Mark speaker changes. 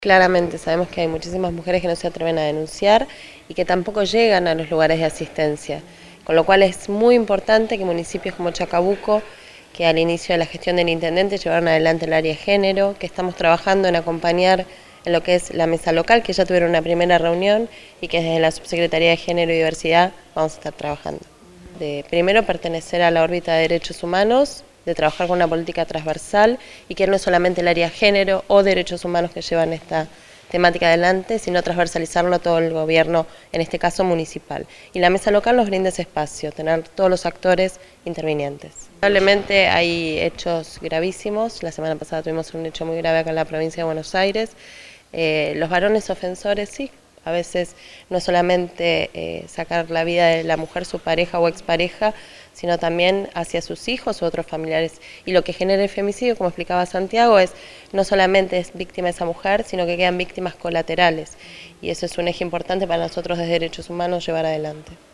Speaker 1: Claramente sabemos que hay muchísimas mujeres que no se atreven a denunciar y que tampoco llegan a los lugares de asistencia, con lo cual es muy importante que municipios como Chacabuco, que al inicio de la gestión del intendente llevaron adelante el área de género, que estamos trabajando en acompañar en lo que es la mesa local, que ya tuvieron una primera reunión y que desde la Subsecretaría de Género y Diversidad vamos a estar trabajando. De primero pertenecer a la órbita de derechos humanos, de trabajar con una política transversal y que no es solamente el área de género o derechos humanos que llevan esta temática adelante, sino transversalizarlo a todo el gobierno, en este caso municipal. Y la mesa local nos brinda ese espacio, tener todos los actores intervinientes. Probablemente hay hechos gravísimos, la semana pasada tuvimos un hecho muy grave acá en la provincia de Buenos Aires. Los varones ofensores sí, a veces no es solamente sacar la vida de la mujer, su pareja o expareja, sino también hacia sus hijos u otros familiares. Y lo que genera el femicidio, como explicaba Santiago, es no solamente es víctima esa mujer, sino que quedan víctimas colaterales. Y eso es un eje importante para nosotros desde Derechos Humanos llevar adelante.